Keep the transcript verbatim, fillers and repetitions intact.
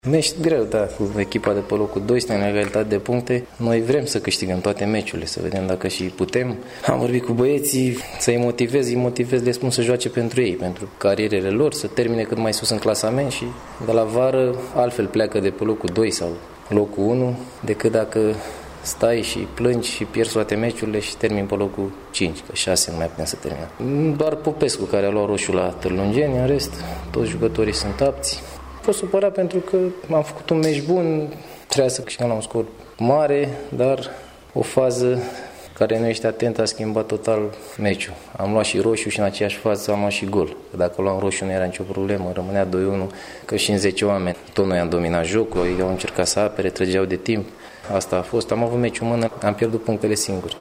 Meci greu, da, cu echipa de pe locul doi, suntem în egalitate de puncte. Noi vrem să câștigăm toate meciurile, să vedem dacă și putem. Am vorbit cu băieții, să-i motivez, îi motivez, le spun să joace pentru ei, pentru carierele lor, să termine cât mai sus în clasament și de la vară altfel pleacă de pe locul doi sau locul unu, decât dacă stai și plângi și pierzi toate meciurile și termin pe locul cinci, că șase nu mai putem să terminăm. Doar Popescu care a luat roșu la Târlungeni, în rest toți jucătorii sunt apți. Am fost supărat pentru că am făcut un meci bun, trebuia să câștigăm la un scor mare, dar o fază care nu ești atent a schimbat total meciul. Am luat și roșu și în aceeași fază am luat și gol. Dacă luam roșu nu era nicio problemă, rămânea doi unu, că și în zece oameni. Tot noi am dominat jocul, ei au încercat să apere, trăgeau de timp. Asta a fost, am avut meciul în mână, am pierdut punctele singuri.